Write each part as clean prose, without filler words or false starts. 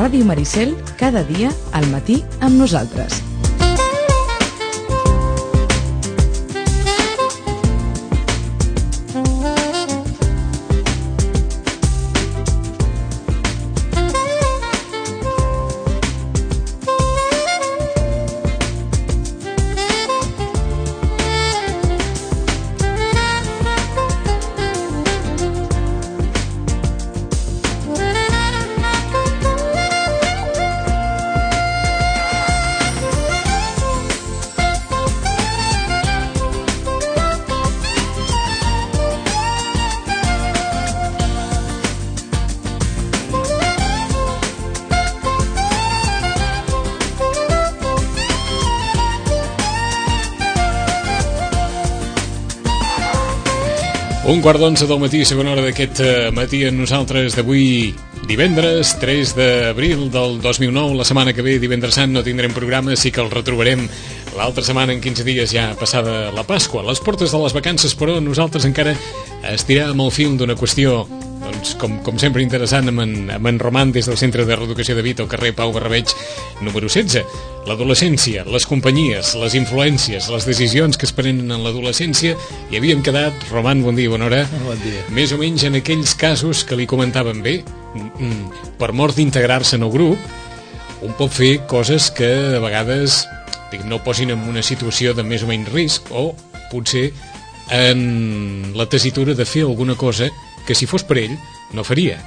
Ràdio Maricel, cada dia al matí amb nosaltres. Un quart d'11 del matí, segona hora d'aquest matí amb nosaltres d'avui, divendres 3 d'abril del 2009. La setmana que ve, divendres sant, no tindrem programa, sí que el retrobarem l'altra setmana, en 15 dies ja passada la Pasqua. Les portes de les vacances, però nosaltres encara estiràvem el fil d'una qüestió, doncs, com sempre interessant, amb en Roman des del Centre de Reeducació de Vita, al carrer Pau Barrabeig, número 16. L'adolescència, les companyies, les influències, les decisions que es prenen en l'adolescència, i havíem quedat, Roman, bon dia, bona hora, bon dia. Més o menys en aquells casos que li comentaven bé, per mort d'integrar-se en el grup, un pot fer coses que a vegades no posin en una situació de més o menys risc, o potser en la tessitura de fer alguna cosa que si fos per ell no faria.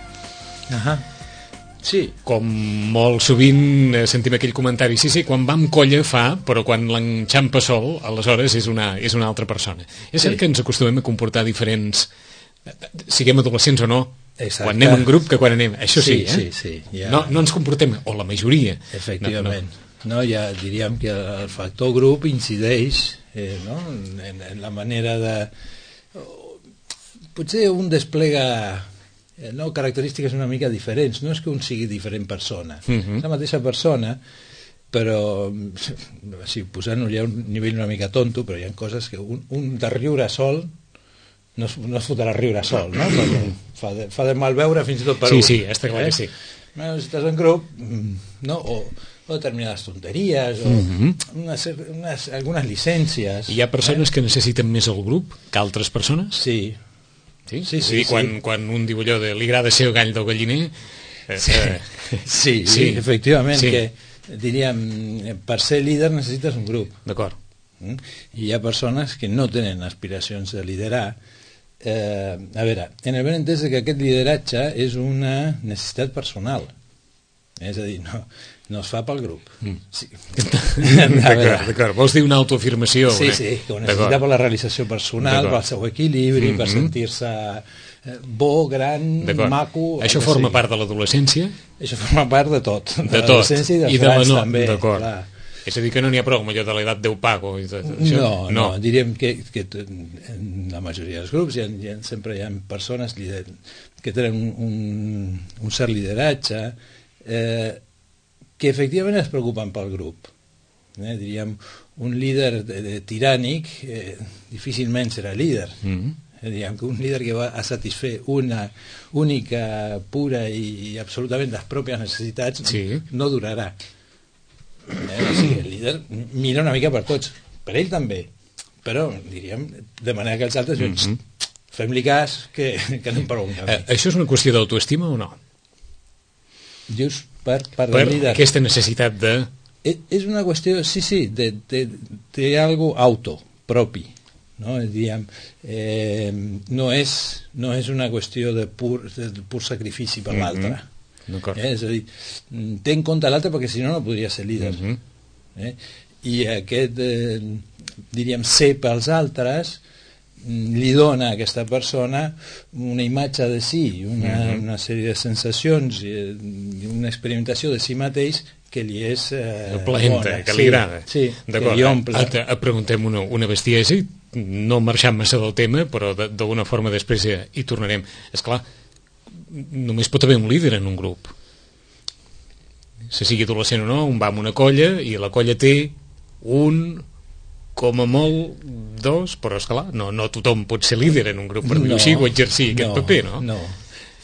Sí. Com molt sovint sentim aquell comentari, sí, quan va amb colla fa, però quan l'enxampa sol, aleshores és una altra persona. És cert que ens acostumem a comportar diferents, siguem adolescents o no, exacte, quan anem en grup que quan anem, això sí, sí, ja. No ens comportem, o la majoria. Efectivament. No, ja diríem que el factor grup incideix en la manera de... Potser un desplega característiques una mica diferents. No és que un sigui diferent persona. És la mateixa persona, però posant-ho ja a un nivell una mica tonto, però hi ha coses que un de riure sol no es fotrà a riure sol, no? Fa de mal veure fins i tot per un. Sí, està clar que sí. Si estàs en grup, no? O determinades tonteries, o algunes llicències. Hi ha persones que necessiten més el grup que altres persones? Sí. Sí. Quan un diu allò de li agrada ser el gall del galliner... Sí, efectivament, que diríem, per ser líder necessites un grup. D'acord. I hi ha persones que no tenen aspiracions de liderar. A veure, en el ben entès que aquest lideratge és una necessitat personal. És a dir, no es fa pel grup. Sí. D'acord, vols dir una autoafirmació? Sí, que ho necessita per la realització personal, pel seu equilibri, per sentir-se bo, gran, maco... Això forma part de l'adolescència? Això forma part de tot. De tot. I de l'any també. D'acord. És a dir, que no n'hi ha prou amb allò de l'edat Déu pago. No, diríem que en la majoria dels grups sempre hi ha persones que tenen un cert lideratge, que efectivament es preocupen pel grup. Diríem, un líder tirànic difícilment serà líder. Diríem que un líder que va a satisfer una única, pura i absolutament les pròpies necessitats no durarà. El líder mira una mica per tots, per ell també, però diríem de manera que els altres fem-li cas que anem per un camí. Això és una qüestió d'autoestima o no? Dius per del líder. Aquesta necessitat de... És una qüestió, sí, de algo auto, propi, no? Diríem, no és una qüestió de pur sacrifici per l'altre. És a dir, té en compte l'altre perquè si no podria ser líder. I aquest, diríem, ser pels altres li dona a aquesta persona una imatge de si, una sèrie de sensacions i una experimentació de si mateix que li és plaenta, que li agrada. D'acord, et preguntem una bestiesa, no marxant massa del tema, però d'alguna forma després hi tornarem. Esclar, només pot haver un líder en un grup, se sigui adolescent o no, un va amb una colla i la colla té un, com a molt, dos, però esclar, no tothom pot ser líder en un grup per dir-ho així o exercir aquest paper, no? No,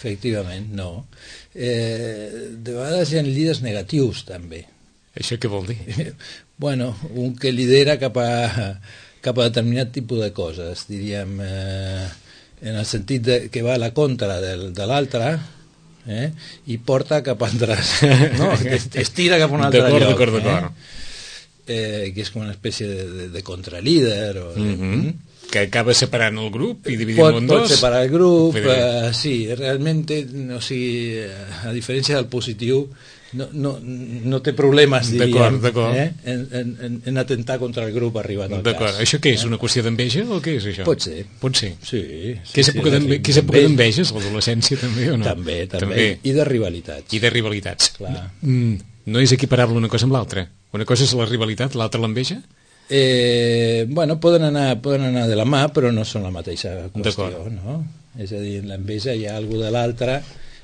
efectivament, no. De vegades hi ha líders negatius, també. Això què vol dir? Bueno, un que lidera cap a determinat tipus de coses, diríem, en el sentit que va a la contra de l'altre, i porta cap a altres, no? Estira cap a un altre lloc. D'acord. Que és com una espècie de contralíder. Que acaba separant el grup i dividint-lo en dos. Pot separar el grup, sí, realment, o sigui, a diferència del positiu, no té problemes, diríem, en atentar contra el grup arribat al cas. D'acord, això què és? Una qüestió d'enveja o què és això? Pot ser. Sí. Què és època d'enveges? L'adolescència també o no? També. I de rivalitats. Clar. No és equiparable una cosa amb l'altra? Una cosa és la rivalitat, l'altra l'enveja? Bueno, poden anar de la mà, però no són la mateixa qüestió, no? És a dir, en l'enveja hi ha alguna de l'altra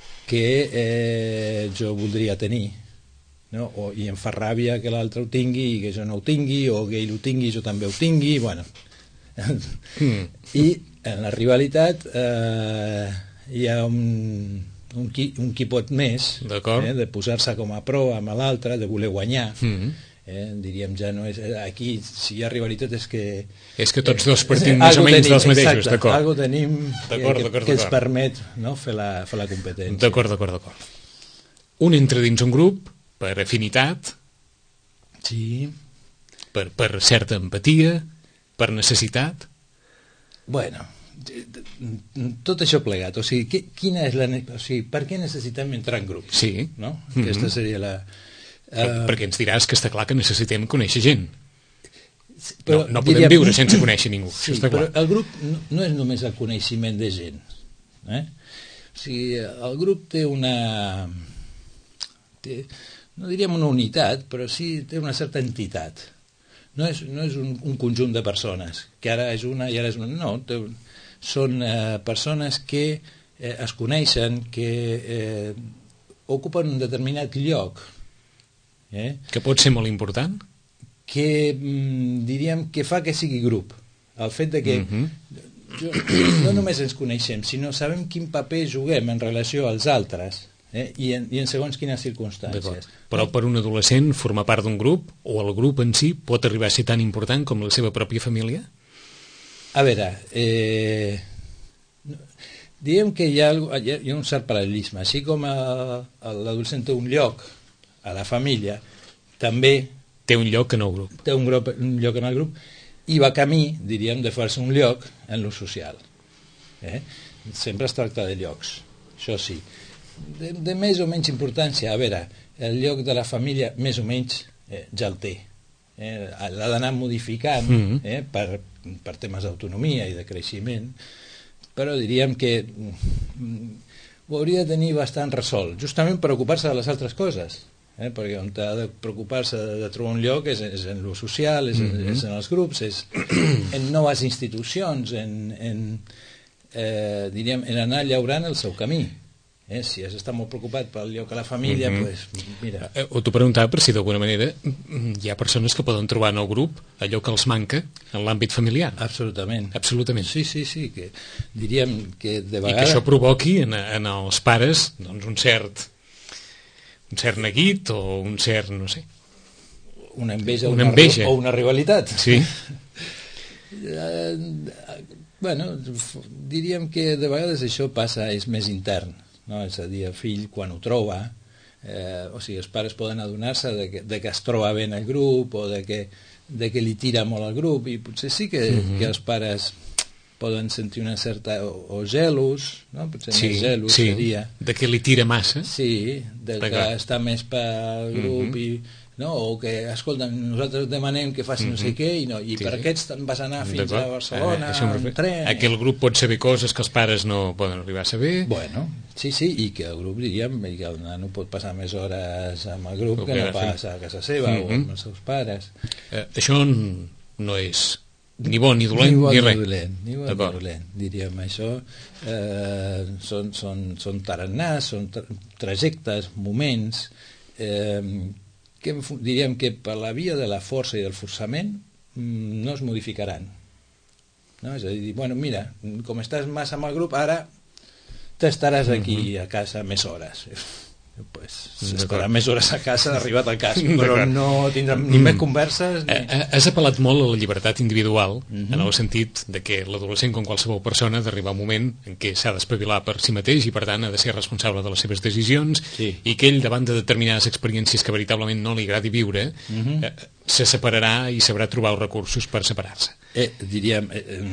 que jo voldria tenir, no? I em fa ràbia que l'altre ho tingui i que jo no ho tingui, o que ell ho tingui i jo també ho tingui, bueno. I en la rivalitat hi ha un qui pot més, de posar-se com a pro amb l'altre, de voler guanyar. Diríem, ja no és... Aquí, si hi ha rivalitat, és que tots dos partim més o menys dels mateixos, d'acord. Algo tenim que ens permet, no, fer la competència. D'acord. Un entra dins un grup per afinitat, sí, per certa empatia, per necessitat. Bueno, tot això plegat, o sigui, quina és per què necessitem entrar en grup? Sí. No? Aquesta seria la... perquè ens diràs que està clar que necessitem conèixer gent. Però, no podem viure sense conèixer ningú. Sí, però el grup no és només el coneixement de gent. O sigui, el grup té no diríem una unitat, però sí té una certa entitat. No és un conjunt de persones, que ara és una i ara és una. No, són persones que es coneixen, que ocupen un determinat lloc, que pot ser molt important, que diríem que fa que sigui grup. El fet de que no només ens coneixem, sinó sabem quin paper juguem en relació als altres, i en segons quines circumstàncies. Però per un adolescent formar part d'un grup, o el grup en si, pot arribar a ser tan important com la seva pròpia família? A veure, diguem que hi ha un cert paral·lelisme. Així com l'adolescent té un lloc a la família, també té un lloc en el grup. Té un lloc en el grup i va camí, diríem, de fer-se un lloc en lo social. Sempre es tracta de llocs, això sí. De més o menys importància, a veure, el lloc de la família més o menys ja el té. L'ha d'anar modificant per temes d'autonomia i de creixement, però diríem que ho hauria de tenir bastant resolt, justament per ocupar-se de les altres coses. Perquè on ha de preocupar-se de trobar un lloc és en lo social, és en els grups, és en noves institucions, diríem, en anar llaurant el seu camí. Si has estat molt preocupat pel lloc a la família, doncs mira. O t'ho preguntava per si d'alguna manera hi ha persones que poden trobar en el grup allò que els manca en l'àmbit familiar. Absolutament. Sí, que diríem que de vegades... I que això provoqui en els pares doncs un cert neguit o un cert, no sé, una enveja o una rivalitat. Sí. Bueno, diríem que de vegades això passa, és més intern, no? És a dir, el fill quan ho troba, o sigui, els pares poden adonar-se de que es troba bé en el grup o de que li tira molt al grup, i potser sí que els pares poden sentir una certa... o gelos, no? Potser més gelos seria... de que li tira massa. Sí, del que està més pel grup i... No? O que, escolta, nosaltres demanem que faci no sé què i per aquests te'n vas anar fins a Barcelona en tren. Que el grup pot saber coses que els pares no poden arribar a saber. Bueno, sí, i que el grup, diríem, que el nano pot passar més hores amb el grup que no passa a casa seva o amb els seus pares. Això no és ni bo ni dolent ni res. Ni bo ni dolent, diríem. Això són tarannars, són trajectes, moments que diríem que per la via de la força i del forçament no es modificaran, no? És a dir, bueno, mira, com estàs massa amb el grup, ara t'estaràs aquí a casa més hores. Pues estarà més hores a casa, arribat al cas, però no tindrem ni més converses ni... Has apel·lat molt a la llibertat individual, en el sentit de que l'adolescent, com qualsevol persona, d'arribar un moment en què s'ha d'espavilar per si mateix i per tant ha de ser responsable de les seves decisions, i que ell, davant de determinades experiències que veritablement no li agradi viure, se separarà i sabrà trobar els recursos per separar-se. Diríem,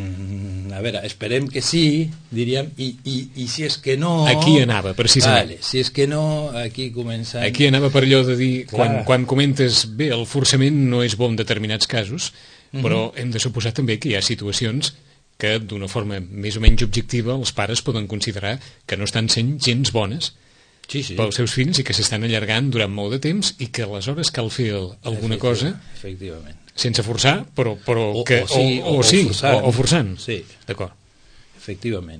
a veure, esperem que sí, diríem, i si és que no... Aquí anava, precisament. Vale, si és que no, aquí comença... Aquí anava per allò de dir, quan comentes, bé, el forçament no és bo en determinats casos, però hem de suposar també que hi ha situacions que, d'una forma més o menys objectiva, els pares poden considerar que no estan sent gens bones pels seus fills i que s'estan allargant durant molt de temps i que aleshores cal fer alguna cosa sense forçar, però que forçant. Sí. D'acord. Efectivament.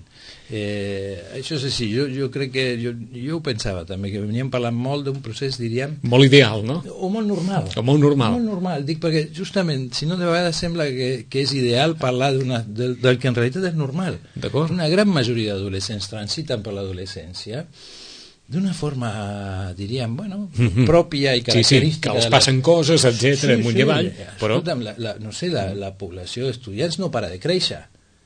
Això és així. Jo crec que jo ho pensava també, que veníem parlant molt d'un procés, diríem... Molt ideal, no? O molt normal. O molt normal. Molt normal. Dic perquè justament, si no de vegades sembla que és ideal parlar del que en realitat és normal. D'acord. Una gran majoria d'adolescents transiten per l'adolescència d'una forma, diríem, pròpia i característica. Sí, que els passen coses, etcètera, amunt i avall, però... Escolta'm, no sé, la població d'estudiants no para de créixer.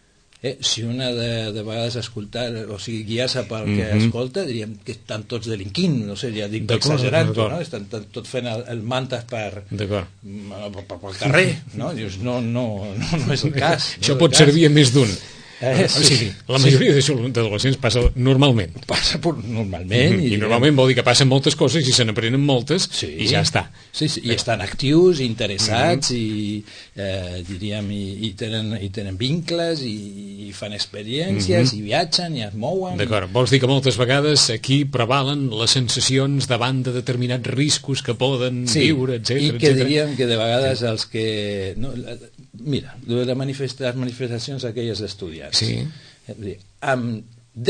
Si una de vegades escoltar, o sigui, guiar-se pel que escolta, diríem que estan tots delinquint, no sé, ja dic exagerant, no? Estan tot fent el mantes pel carrer, no? Dius, no és el cas. Això pot servir a més d'un. Sí. La majoria d'adolescents passa normalment. Normalment. I normalment vol dir que passen moltes coses i se n'aprenen moltes i ja està. Sí, i estan actius, interessats i diríem, i tenen vincles i fan experiències i viatgen i es mouen. D'acord, vols dir que moltes vegades aquí prevalen les sensacions davant de determinats riscos que poden viure, etcètera. I que diríem que de vegades els que... Mira, les manifestacions aquelles d'estudiants, amb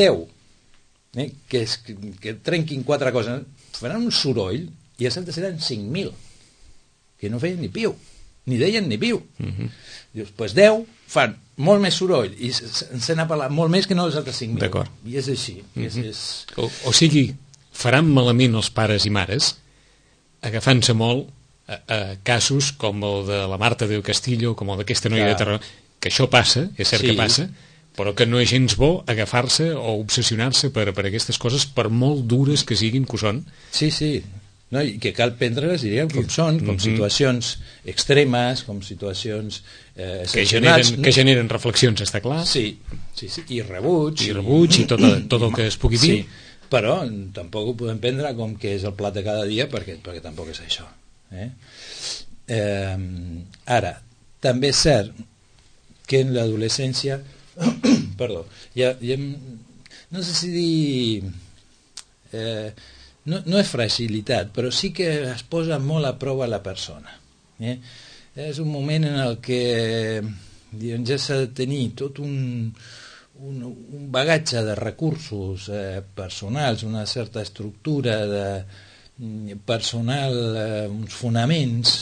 10 que trenquin 4 coses, faran un soroll i els altres eren 5.000 que no feien ni piu, ni deien ni piu. Dius, doncs 10 fan molt més soroll i se n'ha parlat molt més que no els altres 5.000. D'acord. I és així. O sigui, faran malament els pares i mares agafant-se molt a casos com el de la Marta del Castillo, com el d'aquesta noia de Tarragona, que això passa, és cert que passa, però que no és gens bo agafar-se o obsessionar-se per aquestes coses, per molt dures que siguin, que ho són. Sí. No, i que cal prendre-les, diríem, com són, com situacions extremes, com situacions excepcionals. Que generen reflexions, està clar. Sí, i rebuig. I tot el que es pugui dir. Però tampoc ho podem prendre com que és el plat de cada dia, perquè tampoc és això. Ara, també és cert que en l'adolescència perdó, no sé si dir no és fragilitat, però sí que es posa molt a prova la persona. És un moment en el que ja s'ha de tenir tot un bagatge de recursos personals, una certa estructura personal, uns fonaments,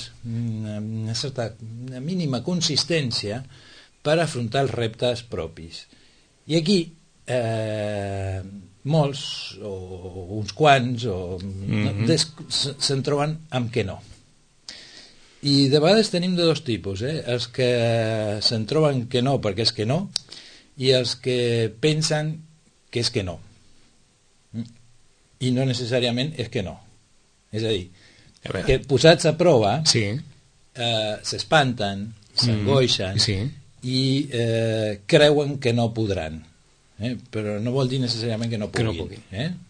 una mínima consistència per afrontar els reptes propis. I aquí molts, o uns quants, se'n troben amb que no. I de vegades tenim de dos tipus, els que se'n troben que no perquè és que no, i els que pensen que és que no. I no necessàriament és que no. És a dir, que posats a prova s'espanten, s'angoixen i creuen que no podran, però no vol dir necessàriament que no puguin.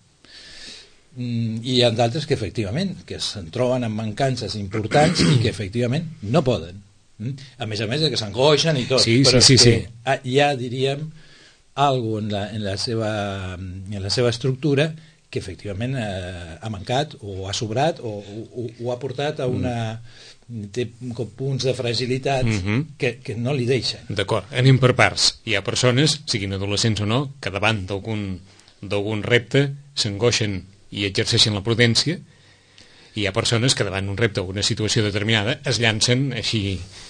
I hi ha d'altres que efectivament que se'n troben amb mancances importants i que efectivament no poden, a més que s'angoixen i tot, però que hi ha, diríem, alguna cosa en la seva estructura que efectivament ha mancat o ha sobrat o ha portat a té punts de fragilitat que no li deixen. D'acord, anem per parts. Hi ha persones, siguin adolescents o no, que davant d'algun repte s'angoixen i exerceixen la prudència, i hi ha persones que davant un repte o una situació determinada es llancen així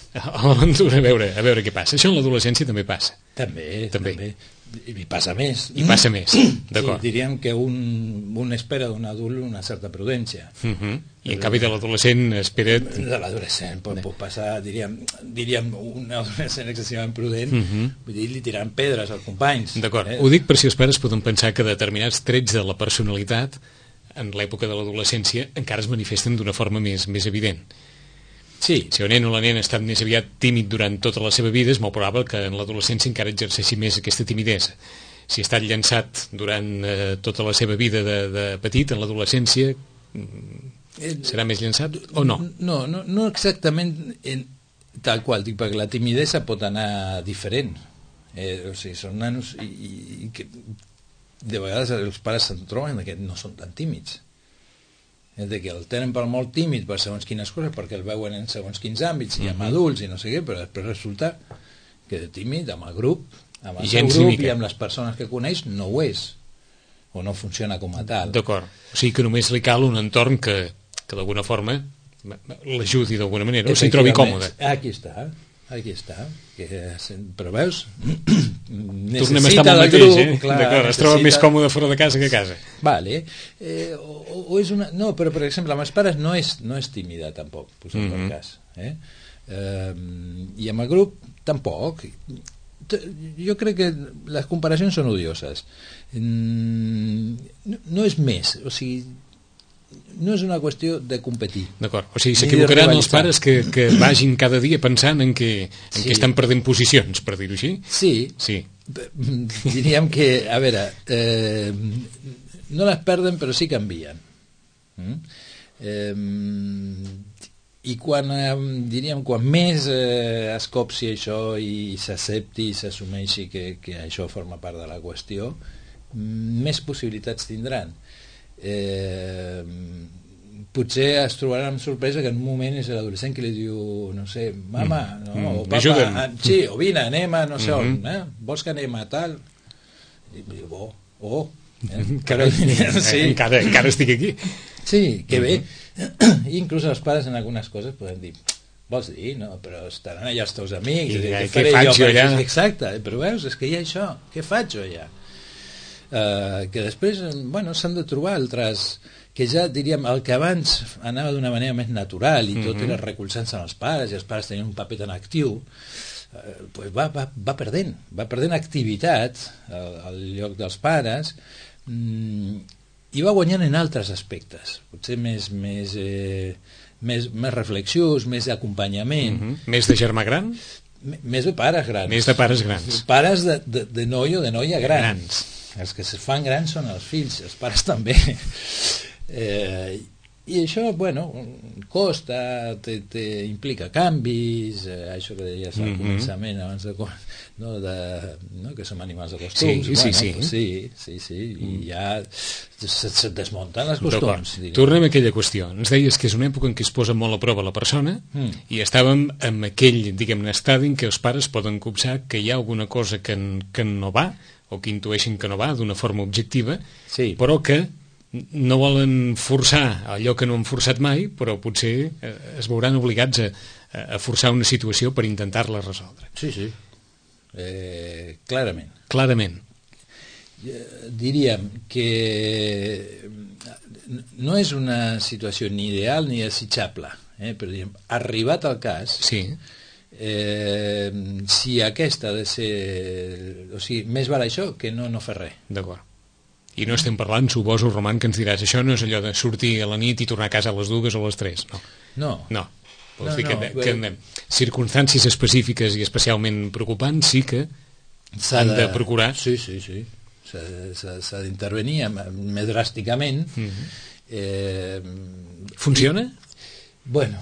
a l'aventura, a veure què passa. Això en l'adolescència també passa. També. I passa més. I passa més, d'acord. Sí, diríem que un espera d'un adult una certa prudència. I en canvi de l'adolescent espera... De l'adolescent pot passar, diríem un adolescent excessivament prudent, vull dir, li tirant pedres als companys. D'acord, ho dic per si els pares poden pensar que determinats trets de la personalitat en l'època de l'adolescència encara es manifesten d'una forma més evident. Sí. Si el nen o la nena ha estat més aviat tímid durant tota la seva vida, és molt probable que en l'adolescència encara exerceixi més aquesta timidesa. Si ha estat llançat durant tota la seva vida de petit, en l'adolescència serà més llençat o no? No exactament tal qual, perquè la timidesa pot anar diferent. O sigui, són nanos i que de vegades els pares se'n troben que no són tan tímids. És de que el tenen per molt tímid per segons quines coses, perquè el veuen en segons quins àmbits i amb adults i no sé què, però després resulta que de tímid amb el grup, amb el seu grup i amb les persones que coneix no ho és, o no funciona com a tal. D'acord, o sigui que només li cal un entorn que d'alguna forma l'ajudi d'alguna manera, o s'hi trobi còmode. Aquí està. Però veus, tornem a estar amb el mateix, d'acord, es troba més còmode fora de casa que a casa. Vale. O és una... No, però per exemple amb els pares no és tímida tampoc, posem per cas. I amb el grup tampoc. Jo crec que les comparacions són odioses. No és més, o sigui, no és una qüestió de competir. D'acord, o sigui, s'equivocaran els pares que vagin cada dia pensant en que estan perdent posicions, per dir-ho així? Sí. Diríem que, a veure, no les perden però sí canvien. I quan més es copsi això i s'accepti i s'assumeixi que això forma part de la qüestió, més possibilitats tindran. Potser es trobaran amb sorpresa que en un moment és l'adolescent que li diu, no sé, mama, o papa, sí, o vine, anem a no sé on, vols que anem a tal? I diu, encara estic aquí. Sí, que bé. Inclús els pares en algunes coses poden dir, vols dir, no, però estaran allà els teus amics, què faig jo allà? Exacte, però veus, és que hi ha això, què faig jo allà? Que després s'han de trobar altres, que ja diríem el que abans anava d'una manera més natural i tot era recolzant-se en els pares i els pares tenien un paper tan actiu, va perdent activitat al lloc dels pares i va guanyant en altres aspectes, potser més reflexius, més d'acompanyament, més de germà gran? Més de pares grans. Més de pares grans. Pares de noi o de noia grans. Els que se fan grans són els fills, els pares també. I això, costa, implica canvis, això que deies al començament, abans que som animals de costums. Sí, i ja se desmunten els costums. Tornem a aquella qüestió. Ens deies que és una època en què es posa molt a prova la persona i estàvem en aquell, diguem-ne, estadi en què els pares poden copsar que hi ha alguna cosa que no va, o que intueixen que no va d'una forma objectiva, però que no volen forçar allò que no han forçat mai, però potser es veuran obligats a forçar una situació per intentar-la resoldre. Sí. Clarament. Diríem que no és una situació ni ideal ni desitjable, però diríem, arribat al cas, si aquesta ha de ser, o sigui, més val això que no fer res. D'acord. I no estem parlant, suposo, Roman, que ens diràs això no és allò de sortir a la nit i tornar a casa a les 2 o a les 3, no. Vols dir que circumstàncies específiques i especialment preocupants sí que s'han de procurar. Sí. S'ha d'intervenir més dràsticament. Funciona? Bueno.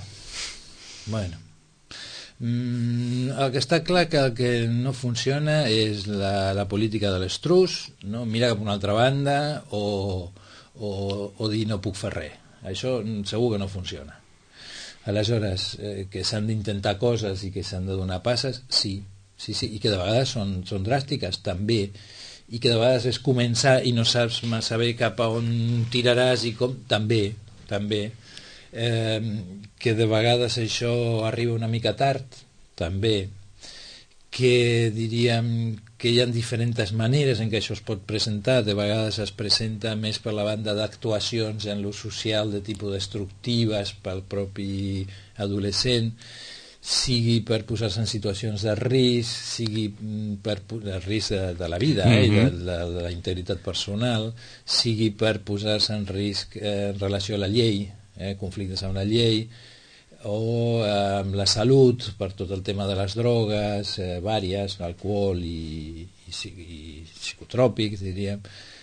El que està clar que el que no funciona és la política de l'estrus, no? Mira cap a una altra banda o dir no puc fer res. Això segur que no funciona. Aleshores, que s'han d'intentar coses i que s'han de donar passes, sí, i que de vegades són dràstiques també, i que de vegades és començar i no saps massa bé cap a on tiraràs i com, també, que de vegades això arriba una mica tard, també, que diríem que hi ha diferents maneres en què això es pot presentar. De vegades es presenta més per la banda d'actuacions en l'ús social de tipus destructives pel propi adolescent, sigui per posar-se en situacions de risc, sigui per risc de la vida i de la integritat personal, sigui per posar-se en risc en relació a la llei, conflictes amb la llei, o amb la salut per tot el tema de les drogues vàries, l'alcohol i psicotròpics, diríem,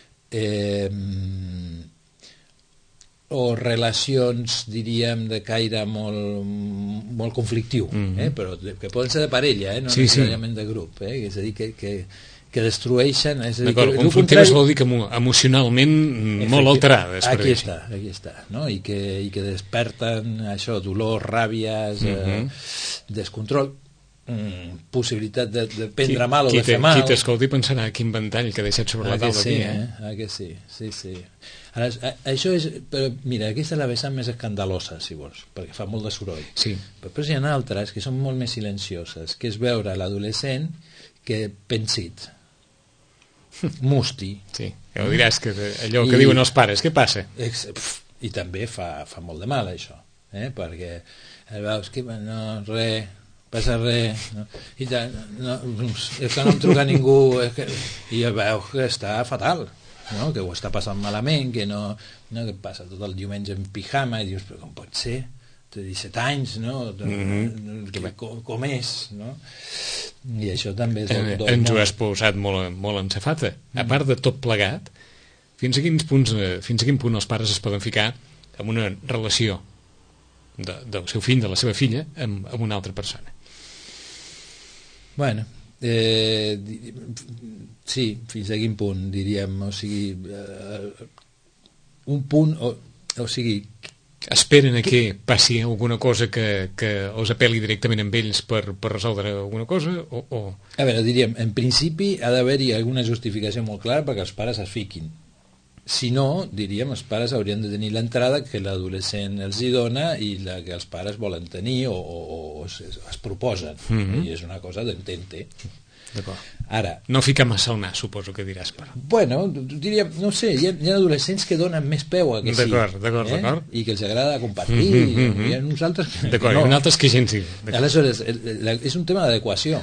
o relacions, diríem, de caire molt conflictiu, però que poden ser de parella, no necessàriament de grup, és a dir, que destrueixen... D'acord, conflictives vol dir que emocionalment molt alterades. Aquí està, no? I que desperten això, dolor, ràbies, descontrol, possibilitat de prendre mal o de fer mal. Qui t'escolti pensarà quin ventall que ha deixat sobre la taula aquí, que sí. Ara, això és... Però mira, aquesta és la vessant més escandalosa, si vols, perquè fa molt de soroll. Sí. Però després hi ha altres que són molt més silencioses, que és veure l'adolescent que pensit, musti. Sí, ja ho diràs, que allò que diuen els pares, què passa? I també fa molt de mal, això, perquè veus que res, passa res, no? I és que no em truca ningú, i veus que està fatal, no? Que ho està passant malament, que que passa tot el diumenge en pijama, i dius, però com pot ser? De 17 anys, no? Com és, no? I això també és... Ens ho has posat molt en safata. A part de tot plegat, fins a quin punt els pares es poden ficar en una relació del seu fill, de la seva filla, amb una altra persona? Bueno, sí, fins a quin punt, diríem, o sigui, un punt, o sigui... Esperen a que passi alguna cosa que els apel·li directament amb ells per resoldre alguna cosa? A veure, diríem, en principi ha d'haver-hi alguna justificació molt clara perquè els pares es fiquin. Si no, diríem, els pares haurien de tenir l'entrada que l'adolescent els hi dona i la que els pares volen tenir o es proposen. I és una cosa d'entente. D'acord. Ara, no ficar massa al nas, suposo que diràs, però. Bueno, diríem, no sé, hi ha adolescents que donen més peu a que sí. D'acord. I que els agrada compartir. Hi ha uns altres que d'acord, no. Hi ha altres que gens sí. Aleshores, és un tema d'adequació.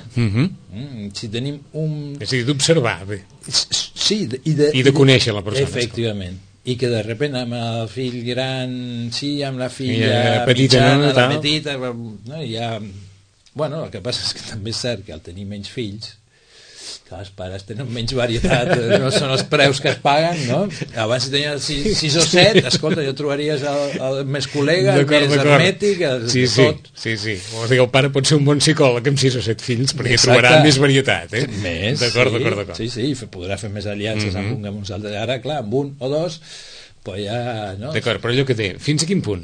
Si tenim un... És a dir, d'observar bé. Sí, i de conèixer la persona. Efectivament. I que de repent amb el fill gran, sí, amb la filla petita, mitjana, la petita, no, hi ha... Bueno, el que passa és que també és cert que al tenir menys fills, que els pares tenen menys varietat, no són els preus que es paguen, no? Abans si tenies 6 o 7, escolta, jo trobaries el més col·lega, el més hermètic, tot. Sí. O sigui, el pare pot ser un bon psicòleg amb 6 o 7 fills, perquè trobarà més varietat, Més, d'acord. Sí, podrà fer més aliances amb uns altres. Ara, clar, amb un o dos, pues ja... No? D'acord, però allò que té, fins a quin punt?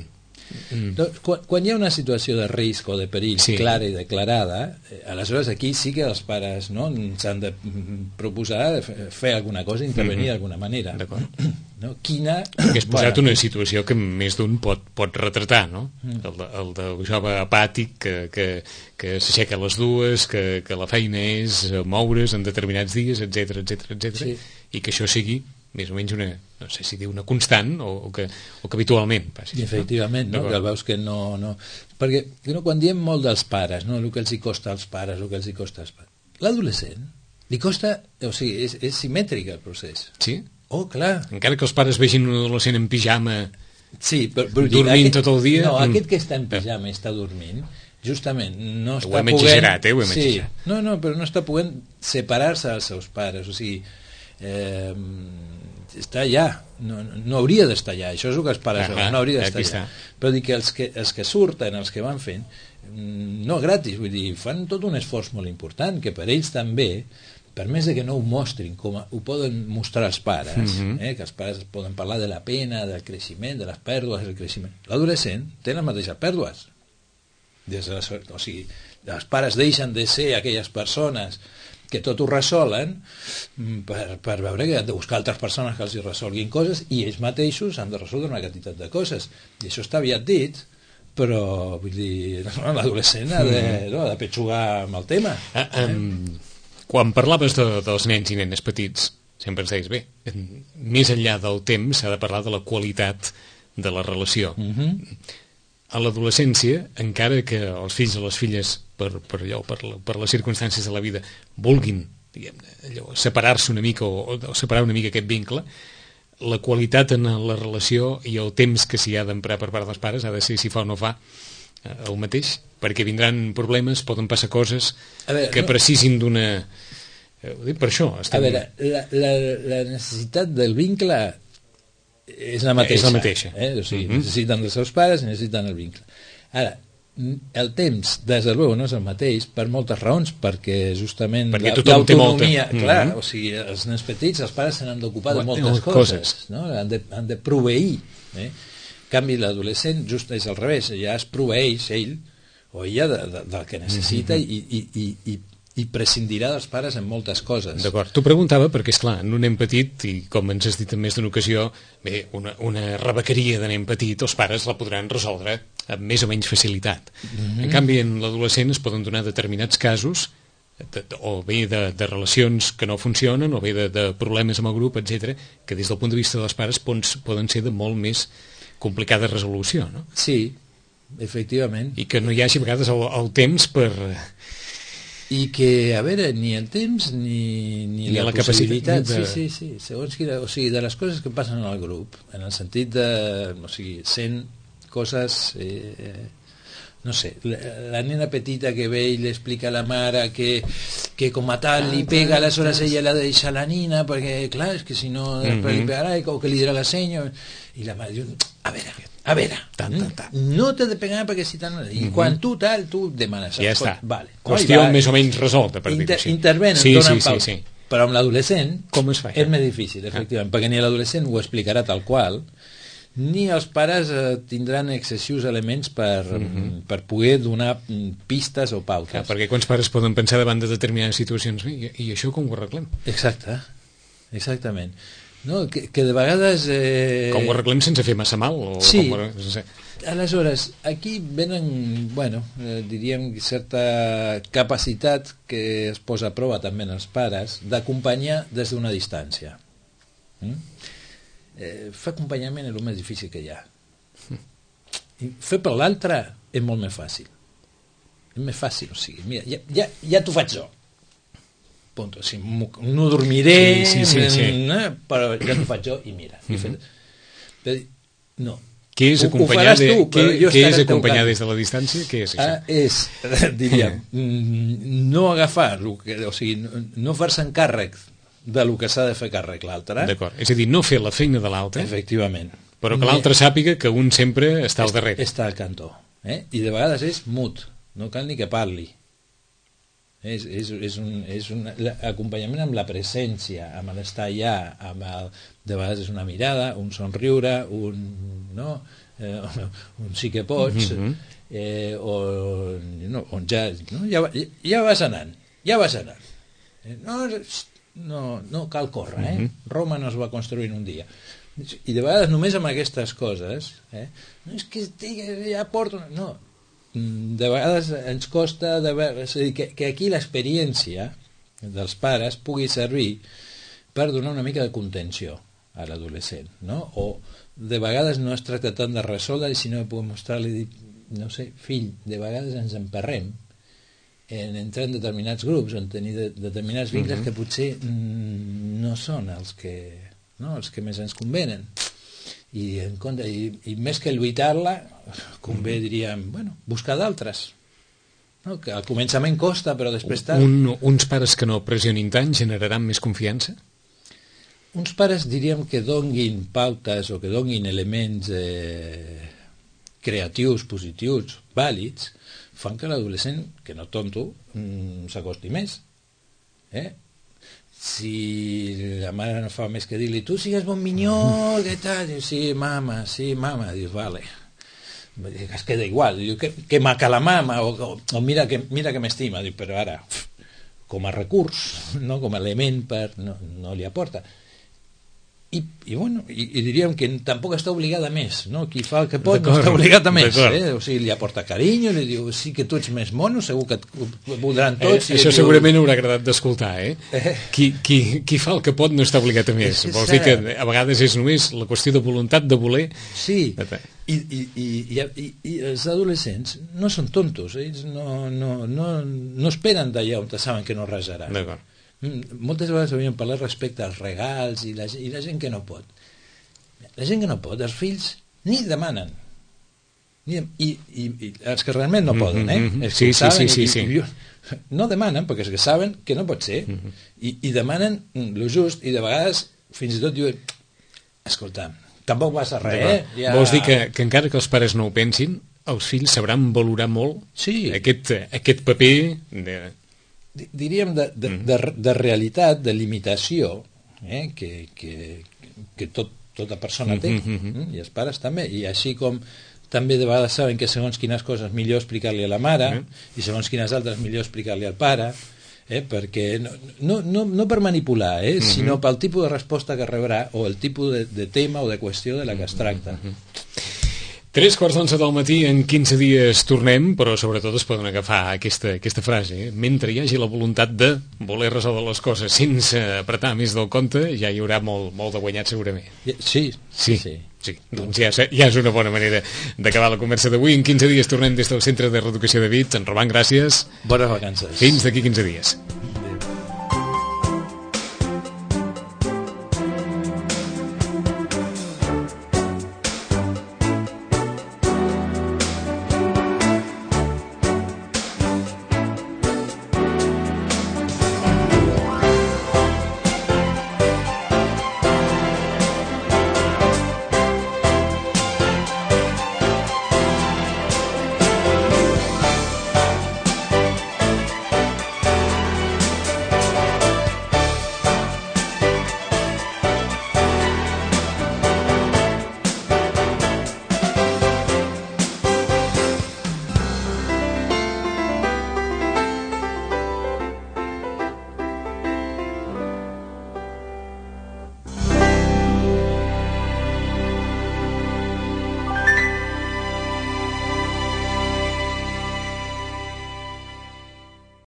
Quan hi ha una situació de risc o de perill clara i declarada, aleshores aquí sí que els pares s'han de proposar fer alguna cosa, intervenir d'alguna manera. No? Quina... Que has posat una situació que més d'un pot retratar, no? El del jove apàtic que s'aixeca a les dues, que la feina és moure's en determinats dies, etc. I que això sigui més o menys una, no sé si dir una constant o que habitualment passi. I efectivament, no? Que veus que no... Perquè quan diem molt dels pares, no? El que els hi costa als pares, el que els hi costa als pares. L'adolescent li costa... O sigui, és simètric el procés. Sí? Oh, clar. Encara que els pares vegin un adolescent en pijama dormint tot el dia... No, aquest que està en pijama i està dormint, justament no està podent... Ho hem exagerat, Sí. No, però no està podent separar-se dels seus pares, o sigui... està allà, no hauria d'estar allà, això és el que els pares no hauria d'estar allà, però dic que els que surten, els que van fent no gratis, vull dir, fan tot un esforç molt important, que per ells també, per més que no ho mostrin com ho poden mostrar els pares, que els pares poden parlar de la pena, del creixement, de les pèrdues del creixement, l'adolescent té les mateixes pèrdues, o sigui, els pares deixen de ser aquelles persones que tot ho resolen per veure que han de buscar altres persones que els hi resolguin coses i ells mateixos han de resoldre una quantitat de coses i això està aviat dit però vull dir, l'adolescent ha de petxugar amb el tema. Quan parlaves dels nens i nenes petits, sempre ens deies, bé, més enllà del temps s'ha de parlar de la qualitat de la relació. A l'adolescència, encara que els fills o les filles, per les circumstàncies de la vida, vulguin, diguem-ne, separar-se una mica o separar una mica aquest vincle, la qualitat en la relació i el temps que s'hi ha d'emprar per part dels pares ha de ser, si fa o no fa, el mateix, perquè vindran problemes, poden passar coses que precisin d'una... Ho dic per això. A veure, la necessitat del vincle és la mateixa. És la mateixa. O sigui, necessiten els seus pares i necessiten el vincle. Ara, el temps, des de luego, no és el mateix per moltes raons, perquè justament l'autonomia, clar, o sigui, els nens petits, els pares se n'han d'ocupar de moltes coses, no? Han de proveir. En canvi, l'adolescent just és al revés, ja es proveeix ell o ella del que necessita i prescindirà dels pares en moltes coses. D'acord. T'ho preguntava perquè, esclar, en un nen petit, i com ens has dit en més d'una ocasió, bé, una rebequeria de nen petit, els pares la podran resoldre amb més o menys facilitat. En canvi, en l'adolescent es poden donar determinats casos, o bé de relacions que no funcionen, o bé de problemes amb el grup, etc, que des del punt de vista dels pares poden ser de molt més complicada resolució, no? Sí, efectivament. I que no hi hagi a vegades el temps per... I que, a veure, ni el temps ni la possibilitat sí, segons quina, o sigui, de les coses que passen al grup, en el sentit de, o sigui, sent coses no sé, la nena petita que ve i li explica a la mare que com a tal li pega, aleshores ella la deixa a la nina perquè, clar, és que si no després li pegarà, o que li dirà la senya, i la mare diu, a veure, no t'he de pegar perquè si tant... I quan tu demanes... Ja està, qüestió més o menys resolta, per dir-ho així. Intervenen, donen pau. Però amb l'adolescent com es fa, és més difícil, efectivament, perquè ni l'adolescent ho explicarà tal qual, ni els pares tindran excessius elements per poder donar pistes o pautes. Perquè quants pares poden pensar davant de determinades situacions, i això com ho arreglem? Exacte, exactament. No, que de vegades... Com ho arreglem sense fer massa mal? Sí, aleshores, aquí venen, bueno, diríem certa capacitat que es posa a prova també en els pares d'acompanyar des d'una distància. Fer acompanyament és el més difícil que hi ha. I fer per l'altre és molt més fàcil. És més fàcil, o sigui, mira, ja t'ho faig jo. Punto. Sí, no dormiré, però ja t'ho faig jo i mira. No. Què és acompanyar des de la distància? Què és això? És, diríem, no agafar, o sigui, no fer-se encàrrec de lo que s'ha de fer càrrec l'altre. D'acord, és a dir, no fer la feina de l'altre, efectivament, però que l'altre sàpiga que un sempre està al darrere. Està al cantó. I de vegades és mut, no cal ni que parli. És un acompanyament amb la presència, amb l'estar allà, de vegades és una mirada, un somriure, un sí que pots, on ja vas anant, no cal córrer, Roma no es va construir en un dia, i de vegades només amb aquestes coses, no és que ja porto, no, de vegades ens costa és a dir, que aquí l'experiència dels pares pugui servir per donar una mica de contenció a l'adolescent, no? O de vegades no es tracta tant de resoldre, sinó de poder mostrar-li, no sé, fill, de vegades ens emperrem en entrar en determinats grups, en tenir determinats vincles que potser no són els que més ens convenen. I més que lluitar-la, convé, diríem, buscar d'altres. Que al començament costa, però després uns pares que no pressionin tant generaran més confiança? Uns pares, diríem, que donguin pautes o que donguin elements creatius, positius, vàlids, fan que l'adolescent, que no tonto, s'acosti més. Si la mare no fa més que dir-li tu sigues bon minyó, què tal? Diu, sí, mama, dius, vale, es queda igual, diu, que maca la mama, o mira que m'estima, diu, però ara com a recurs, no com a element no li aporta. i diríem que tampoc està obligat a més, no? Qui fa el que pot no està obligat a més, o sigui, li aporta carinyo, li diu, sí que tu ets més mono, segur que et voldran tots. Això segurament haurà agradat d'escoltar, Qui fa el que pot no està obligat a més. Vols dir que a vegades és només la qüestió de voluntat de voler. Sí, i els adolescents no són tontos, ells no esperen d'allà on saben que no resarà. D'acord. Moltes vegades havíem parlat respecte als regals i la gent que no pot. La gent que no pot, els fills ni demanen, i els que realment no poden, Sí. No demanen perquè és que saben que no pot ser, i demanen lo just, i de vegades fins i tot diuen, escolta, tampoc passa res, Vols dir que encara que els pares no ho pensin, els fills sabran valorar molt aquest paper diríem de realitat, de limitació, que tota persona té, i els pares també, i així com també de vegades saben que segons quines coses millor explicar-li a la mare i segons quines altres millor explicar-li al pare, perquè no per manipular, sinó pel tipus de resposta que rebrà o el tipus de tema o de qüestió de la que es tracta. 11:03 del matí, en 15 dies tornem, però sobretot es poden agafar aquesta frase. Mentre hi hagi la voluntat de voler resoldre les coses sense apretar més del compte, ja hi haurà molt de guanyat segurament. Sí. Doncs ja és una bona manera d'acabar la conversa d'avui. En 15 dies tornem des del Centre de Reeducació de Vic. En Roman, gràcies. Bones vacances. Fins d'aquí 15 dies.